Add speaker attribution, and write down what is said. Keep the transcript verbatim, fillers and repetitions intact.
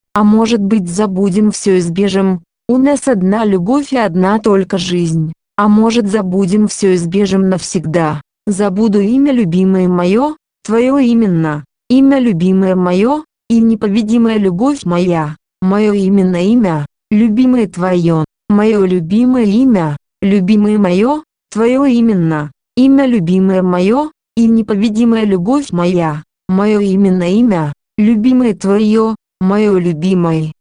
Speaker 1: А может быть, забудем все и сбежим? У нас одна любовь и одна только жизнь. А может, забудем все и сбежим навсегда? Забуду имя любимое мое, твое именно, имя любимое мое, и непобедимая любовь моя, мое именно имя, любимое твое, мое любимое имя, любимое мое, твое именно, имя любимое мое, и непобедимая любовь моя, мое именно имя, любимое твое, мое любимое.